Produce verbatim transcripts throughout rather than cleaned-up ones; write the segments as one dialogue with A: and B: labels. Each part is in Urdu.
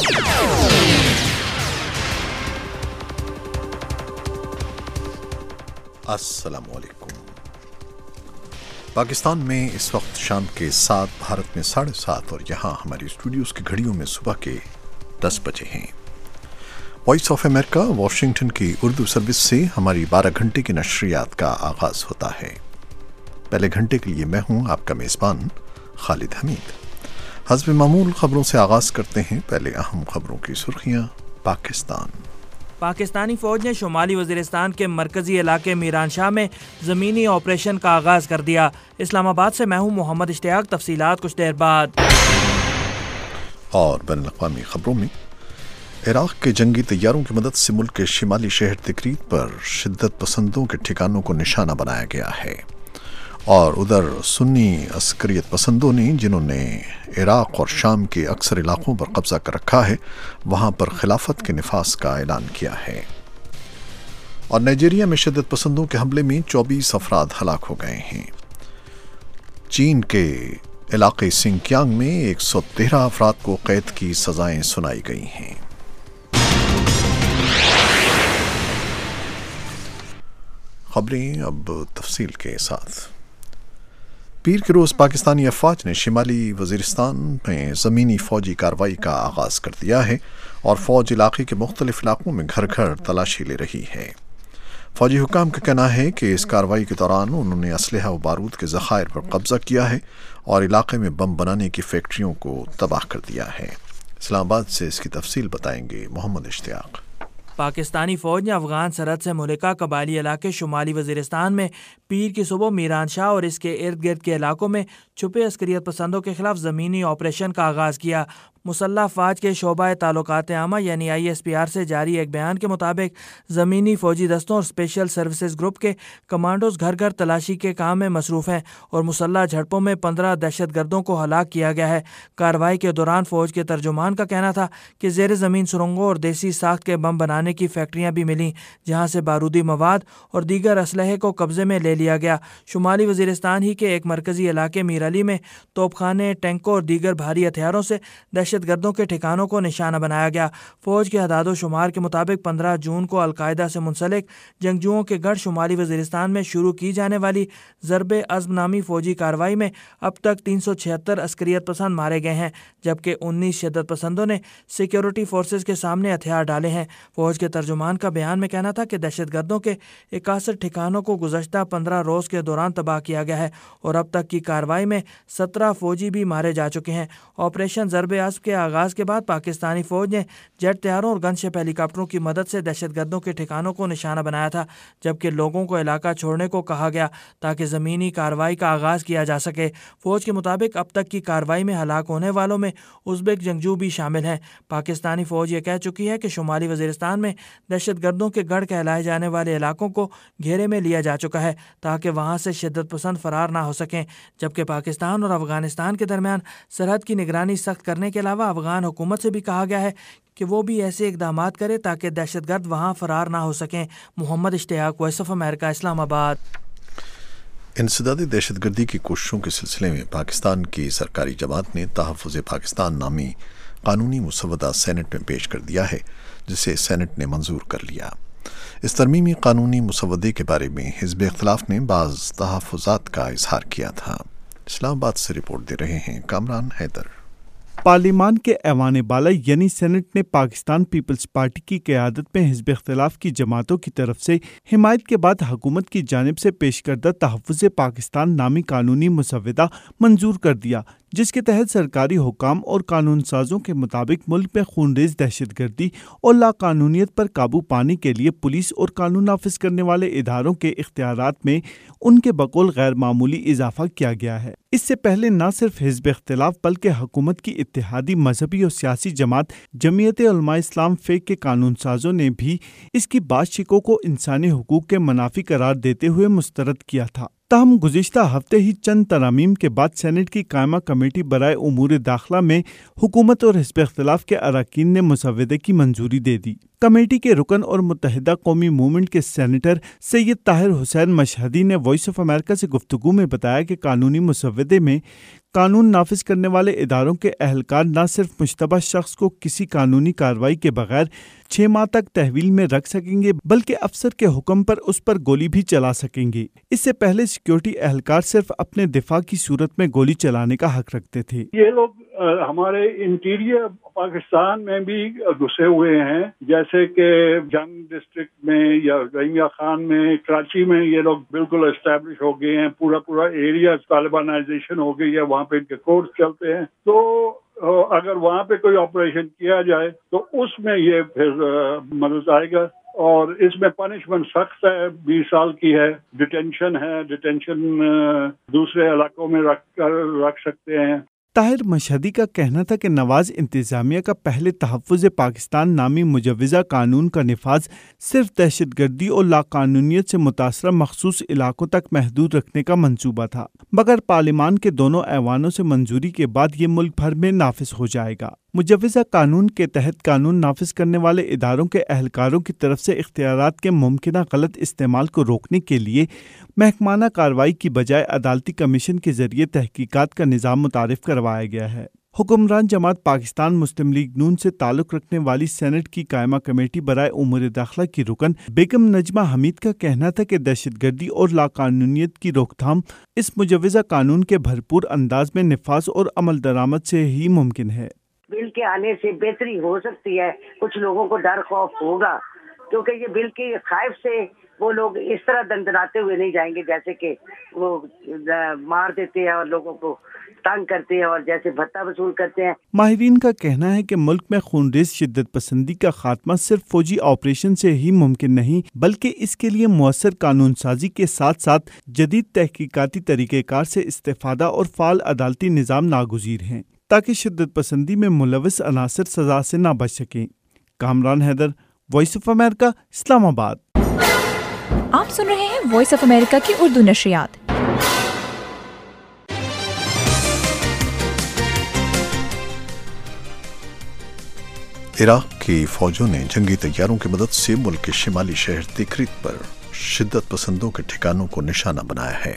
A: السلام علیکم۔ پاکستان میں اس وقت شام کے سات، بھارت میں ساڑھے سات اور یہاں ہماری اسٹوڈیوز کی گھڑیوں میں صبح کے دس بجے ہیں۔ وائس آف امریکہ واشنگٹن کی اردو سروس سے ہماری بارہ گھنٹے کی نشریات کا آغاز ہوتا ہے۔ پہلے گھنٹے کے لیے میں ہوں آپ کا میزبان خالد حمید۔ حسب معمول خبروں سے آغاز کرتے ہیں۔ پہلے اہم خبروں کی سرخیاں۔ پاکستان
B: پاکستانی فوج نے شمالی وزیرستان کے مرکزی علاقے میران شاہ میں زمینی آپریشن کا آغاز کر دیا۔ اسلام آباد سے میں ہوں محمد اشتیاق۔ تفصیلات کچھ دیر بعد۔
A: اور بین الاقوامی خبروں میں عراق کے جنگی طیاروں کی مدد سے ملک کے شمالی شہر تکریت پر شدت پسندوں کے ٹھکانوں کو نشانہ بنایا گیا ہے، اور ادھر سنی عسکریت پسندوں نے جنہوں نے عراق اور شام کے اکثر علاقوں پر قبضہ کر رکھا ہے وہاں پر خلافت کے نفاذ کا اعلان کیا ہے۔ اور نائجیریا میں شدت پسندوں کے حملے میں چوبیس افراد ہلاک ہو گئے ہیں۔ چین کے علاقے سنکیانگ میں ایک سو تیرہ افراد کو قید کی سزائیں سنائی گئی ہیں۔ خبریں اب تفصیل کے ساتھ۔ پیر کے روز پاکستانی افواج نے شمالی وزیرستان میں زمینی فوجی کارروائی کا آغاز کر دیا ہے، اور فوج علاقے کے مختلف علاقوں میں گھر گھر تلاشی لے رہی ہے۔ فوجی حکام کا کہنا ہے کہ اس کارروائی کے دوران انہوں نے اسلحہ و بارود کے ذخائر پر قبضہ کیا ہے اور علاقے میں بم بنانے کی فیکٹریوں کو تباہ کر دیا ہے۔ اسلام آباد سے اس کی تفصیل بتائیں گے محمد اشتیاق۔
B: پاکستانی فوج نے افغان سرحد سے ملکہ قبائلی علاقے شمالی وزیرستان میں پیر کی صبح میران شاہ اور اس کے ارد گرد کے علاقوں میں چھپے عسکریت پسندوں کے خلاف زمینی آپریشن کا آغاز کیا۔ مسلح افواج کے شعبہ تعلقات عامہ یعنی آئی ایس پی آر سے جاری ایک بیان کے مطابق زمینی فوجی دستوں اور اسپیشل سروسز گروپ کے کمانڈوز گھر گھر تلاشی کے کام میں مصروف ہیں، اور مسلح جھڑپوں میں پندرہ دہشت گردوں کو ہلاک کیا گیا ہے۔ کارروائی کے دوران فوج کے ترجمان کا کہنا تھا کہ زیر زمین سرنگوں اور دیسی ساخت کے بم بنانے کی فیکٹریاں بھی ملیں، جہاں سے بارودی مواد اور دیگر اسلحے کو قبضے میں لے لیا گیا۔ شمالی وزیرستان ہی کے ایک مرکزی علاقے میر علی میں توپ خانے، ٹینکوں اور دیگر بھاری ہتھیاروں سے دہشت گردوں کے ٹھکانوں کو نشانہ بنایا گیا۔ فوج کے اعداد و شمار کے مطابق پندرہ جون کو القاعدہ سے منسلک جنگجوؤں کے گڑھ شمالی وزیرستان میں شروع کی جانے والی ضرب عزم نامی فوجی کارروائی میں اب تک تین سو چھہتر عسکریت پسند مارے گئے ہیں، جبکہ انیس شدت پسندوں نے سیکیورٹی فورسز کے سامنے ہتھیار ڈالے ہیں۔ فوج کے ترجمان کا بیان میں کہنا تھا کہ دہشت گردوں کے اکاسٹھ ٹھکانوں کو گزشتہ پندرہ روز کے دوران تباہ کیا گیا ہے، اور اب تک کی کارروائی میں سترہ فوجی بھی مارے جا چکے ہیں۔ آپریشن ضرب عزم کے آغاز کے بعد پاکستانی فوج نے جیٹ طیاروں اور گن شپ ہیلی کاپٹروں کی مدد سے دہشت گردوں کے ٹھکانوں کو نشانہ بنایا تھا، جبکہ لوگوں کو علاقہ چھوڑنے کو کہا گیا تاکہ زمینی کارروائی کا آغاز کیا جا سکے۔ فوج کے مطابق اب تک کی کارروائی میں ہلاک ہونے والوں میں ازبک جنگجو بھی شامل ہیں۔ پاکستانی فوج یہ کہہ چکی ہے کہ شمالی وزیرستان میں دہشت گردوں کے گڑھ کہلائے جانے والے علاقوں کو گھیرے میں لیا جا چکا ہے تاکہ وہاں سے شدت پسند فرار نہ ہو سکیں، جبکہ پاکستان اور افغانستان کے درمیان سرحد کی نگرانی سخت کرنے کے علاوہ افغان حکومت سے بھی کہا گیا ہے کہ وہ بھی ایسے اقدامات کرے تاکہ دہشت گرد وہاں فرار نہ ہو سکیں۔ محمد اشتیاق، وائس آف امریکہ، اسلام آباد۔
A: انسداد دہشت گردی کی کوششوں کے سلسلے میں پاکستان کی سرکاری جماعت نے تحفظ پاکستان نامی قانونی مسودہ سینٹ میں پیش کر دیا ہے، جسے سینٹ نے منظور کر لیا۔ اس ترمیمی قانونی مسودے کے بارے میں حزب اختلاف نے بعض تحفظات کا اظہار کیا تھا۔ اسلام آباد سے رپورٹ دے رہے ہیں کامران حیدر۔
C: پارلیمان کے ایوان بالا یعنی سینٹ نے پاکستان پیپلز پارٹی کی قیادت میں حزب اختلاف کی جماعتوں کی طرف سے حمایت کے بعد حکومت کی جانب سے پیش کردہ تحفظ پاکستان نامی قانونی مسودہ منظور کر دیا، جس کے تحت سرکاری حکام اور قانون سازوں کے مطابق ملک میں خونریز دہشت گردی اور لاقانونیت پر قابو پانے کے لیے پولیس اور قانون نافذ کرنے والے اداروں کے اختیارات میں ان کے بقول غیر معمولی اضافہ کیا گیا ہے۔ اس سے پہلے نہ صرف حزب اختلاف بلکہ حکومت کی اتحادی مذہبی اور سیاسی جماعت جمعیت علماء اسلام فیک کے قانون سازوں نے بھی اس کی بعض شقوں کو انسانی حقوق کے منافی قرار دیتے ہوئے مسترد کیا تھا۔ تاہم گزشتہ ہفتے ہی چند ترامیم کے بعد سینٹ کی قائمہ کمیٹی برائے امور داخلہ میں حکومت اور حزب اختلاف کے اراکین نے مسودے کی منظوری دے دی۔ کمیٹی کے رکن اور متحدہ قومی موومنٹ کے سینیٹر سید طاہر حسین مشہدی نے وائس آف امریکہ سے گفتگو میں بتایا کہ قانونی مسودے میں قانون نافذ کرنے والے اداروں کے اہلکار نہ صرف مشتبہ شخص کو کسی قانونی کارروائی کے بغیر چھ ماہ تک تحویل میں رکھ سکیں گے بلکہ افسر کے حکم پر اس پر گولی بھی چلا سکیں گے۔ اس سے پہلے سیکیورٹی اہلکار صرف اپنے دفاع کی صورت میں گولی چلانے کا حق رکھتے تھے۔
D: یہ لوگ ہمارے انٹیریئر پاکستان میں بھی گھسے ہوئے ہیں، جیسے کہ جنگ ڈسٹرکٹ میں یا رحیمیہ خان میں، کراچی میں یہ لوگ بالکل اسٹیبلش ہو گئے ہیں، پورا پورا ایریا طالبانائزیشن ہو گئی ہے، وہاں پہ ان کے کورس چلتے ہیں۔ تو اگر وہاں پہ کوئی آپریشن کیا جائے تو اس میں یہ پھر مدد آئے گا، اور اس میں پنشمنٹ سخت ہے، بیس سال کی ہے، ڈیٹینشن ہے، ڈیٹینشن دوسرے علاقوں میں رکھ کر رکھ سکتے ہیں۔
C: طاہر مشہدی کا کہنا تھا کہ نواز انتظامیہ کا پہلے تحفظ پاکستان نامی مجوزہ قانون کا نفاذ صرف دہشت گردی اور لاقانونیت سے متاثرہ مخصوص علاقوں تک محدود رکھنے کا منصوبہ تھا، مگر پارلیمان کے دونوں ایوانوں سے منظوری کے بعد یہ ملک بھر میں نافذ ہو جائے گا۔ مجوزہ قانون کے تحت قانون نافذ کرنے والے اداروں کے اہلکاروں کی طرف سے اختیارات کے ممکنہ غلط استعمال کو روکنے کے لیے محکمانہ کارروائی کی بجائے عدالتی کمیشن کے ذریعے تحقیقات کا نظام متعارف کروایا گیا ہے۔ حکمران جماعت پاکستان مسلم لیگ نون سے تعلق رکھنے والی سینٹ کی قائمہ کمیٹی برائے امور داخلہ کی رکن بیگم نجمہ حمید کا کہنا تھا کہ دہشت گردی اور لاقانونیت کی روک تھام اس مجوزہ قانون کے بھرپور انداز میں نفاذ اور عمل درآمد سے ہی ممکن ہے۔
E: بل کے آنے سے بہتری ہو سکتی ہے، کچھ لوگوں کو ڈر خوف ہوگا، کیونکہ یہ بل کے خائف سے وہ لوگ اس طرح دندناتے ہوئے نہیں جائیں گے جیسے کہ وہ مار دیتے ہیں اور لوگوں کو تنگ کرتے ہیں اور جیسے بھتہ وصول کرتے ہیں۔
C: ماہرین کا کہنا ہے کہ ملک میں خونریز شدت پسندی کا خاتمہ صرف فوجی آپریشن سے ہی ممکن نہیں، بلکہ اس کے لیے مؤثر قانون سازی کے ساتھ ساتھ جدید تحقیقاتی طریقہ کار سے استفادہ اور فعال عدالتی نظام ناگزیر ہیں تاکہ شدت پسندی میں ملوث عناصر سزا سے نہ بچ سکیں۔ Kamran Haider, voice of America, Islamabad.
F: آپ سن رہے ہیں وائس آف امریکہ کی اردو نشریات۔
A: عراق کی فوجوں نے جنگی طیاروں کی مدد سے ملک کے شمالی شہر تکریت پر شدت پسندوں کے ٹھکانوں کو نشانہ بنایا ہے۔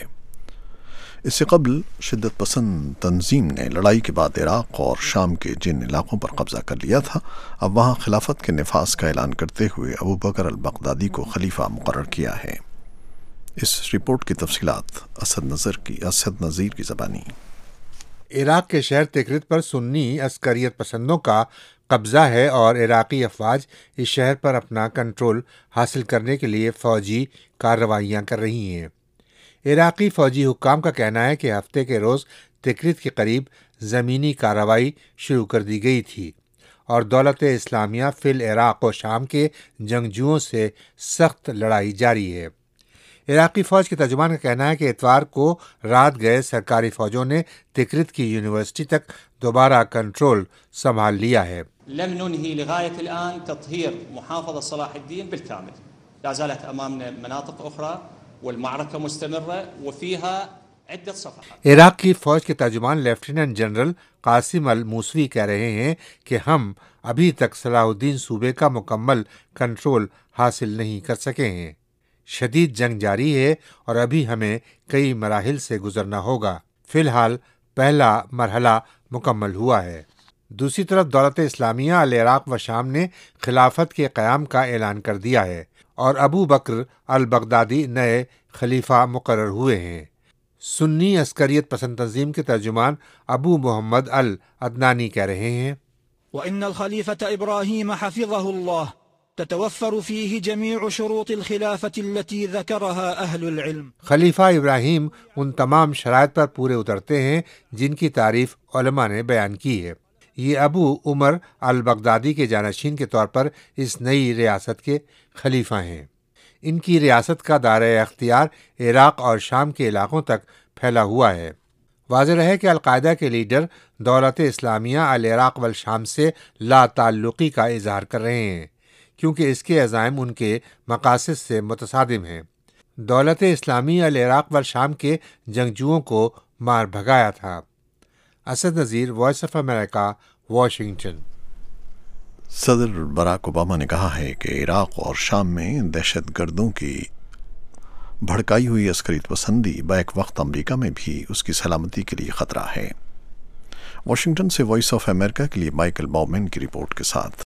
A: اس سے قبل شدت پسند تنظیم نے لڑائی کے بعد عراق اور شام کے جن علاقوں پر قبضہ کر لیا تھا، اب وہاں خلافت کے نفاذ کا اعلان کرتے ہوئے ابو بکر البغدادی کو خلیفہ مقرر کیا ہے۔ اس رپورٹ کی تفصیلات اسد نظر کی اسد نذیر کی زبانی۔
G: عراق کے شہر تکریت پر سنی عسکریت پسندوں کا قبضہ ہے اور عراقی افواج اس شہر پر اپنا کنٹرول حاصل کرنے کے لیے فوجی کارروائیاں کر رہی ہیں۔ عراقی فوجی حکام کا کہنا ہے کہ ہفتے کے روز تکریت کے قریب زمینی کارروائی شروع کر دی گئی تھی اور دولت اسلامیہ فی العراق و شام کے جنگجوؤں سے سخت لڑائی جاری ہے۔ عراقی فوج کے ترجمان کا کہنا ہے کہ اتوار کو رات گئے سرکاری فوجوں نے تکریت کی یونیورسٹی تک دوبارہ کنٹرول سنبھال لیا ہے۔
H: لم ننهي لغاية الآن تطهير محافظة صلاح الدين بالكامل، لا زالت أمامنا مناطق أخرى والمعركة مستمرة وفيها عدة صفحات۔
G: عراق کی فوج کے ترجمان لیفٹیننٹ جنرل قاسم الموسوی کہہ رہے ہیں کہ ہم ابھی تک صلاح الدین صوبے کا مکمل کنٹرول حاصل نہیں کر سکے ہیں۔ شدید جنگ جاری ہے اور ابھی ہمیں کئی مراحل سے گزرنا ہوگا۔ فی الحال پہلا مرحلہ مکمل ہوا ہے۔ دوسری طرف دولت اسلامیہ العراق و شام نے خلافت کے قیام کا اعلان کر دیا ہے اور ابو بکر البغدادی نئے خلیفہ مقرر ہوئے ہیں۔ سنی عسکریت پسند تنظیم کے ترجمان ابو محمد العدنانی کہہ رہے ہیں
I: وَإِنَّ الْخَلِيفَةَ إِبْرَاهِيمَ حَفِظَهُ اللَّهُ تتوفر فيه جميع شروط الخلافة التي ذكرها أهل العلم۔
G: خلیفہ ابراہیم ان تمام شرائط پر پورے اترتے ہیں جن کی تعریف علماء نے بیان کی ہے۔ یہ ابو عمر البغدادی کے جانشین کے طور پر اس نئی ریاست کے خلیفہ ہیں۔ ان کی ریاست کا دائرہ اختیار عراق اور شام کے علاقوں تک پھیلا ہوا ہے۔ واضح رہے کہ القاعدہ کے لیڈر دولت اسلامیہ العراق والشام سے لا تعلقی کا اظہار کر رہے ہیں کیونکہ اس کے عزائم ان کے مقاصد سے متصادم ہیں۔ دولت اسلامی العراق والشام کے جنگجوؤں کو مار بھگایا تھا۔ Asad Nazir, voice of America, Washington.
A: صدر براک اوباما نے کہا ہے کہ عراق اور شام میں دہشت گردوں کی بھڑکائی ہوئی عسکریت پسندی بیک وقت امریکہ میں بھی اس کی سلامتی کے لیے خطرہ ہے۔ واشنگٹن سے وائس آف امریکہ کے لیے مائیکل باؤمین کی رپورٹ کے ساتھ